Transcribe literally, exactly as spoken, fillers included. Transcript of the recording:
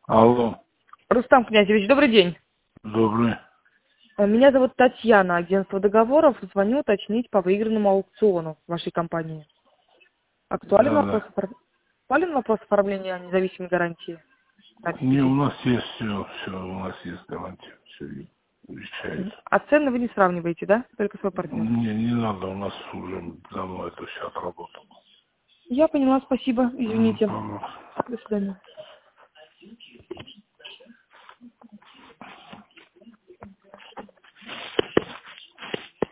Алло. Рустам Князевич, добрый день. Добрый. Меня зовут Татьяна, агентство договоров. Звоню уточнить по выигранному аукциону вашей компании. Актуален, Да, вопрос, да. опор- Актуален вопрос оформления независимой гарантии? на Не, у депозит? нас есть все, все, у нас есть гарантия, все Мгм. решается. А цены вы не сравниваете, да? Только свой партнер. Не, не надо, у нас уже давно это все отработало. Я поняла, спасибо. М, Извините. пожалуйста. До свидания.